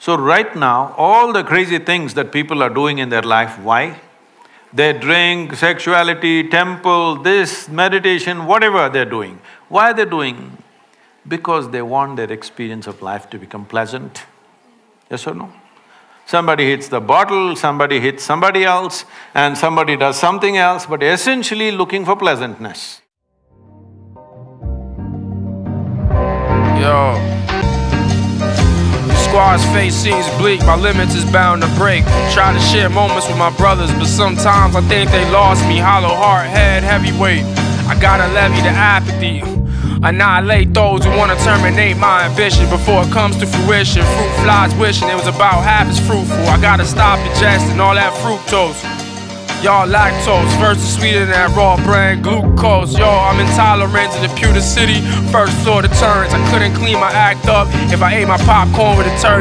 So right now, all the crazy things that people are doing in their life, why? They drink, sexuality, temple, this, meditation, whatever they're doing. Why are they doing? Because they want their experience of life to become pleasant. Yes or no? Somebody hits the bottle, somebody hits somebody else, and somebody does something else, but essentially looking for pleasantness. Yo. The squad's face seems bleak, my limits is bound to break. Try to share moments with my brothers, but sometimes I think they lost me. Hollow heart, head heavyweight. I gotta levy the apathy. Annihilate those who wanna terminate my ambition before it comes to fruition. Fruit flies wishing it was about half as fruitful. I gotta stop ingesting all that fructose. Y'all lactose versus sweeter than that raw brand glucose. Yo, I'm intolerant to the pewter city, first floor deterrence. I couldn't clean my act up if I ate my popcorn with a turd.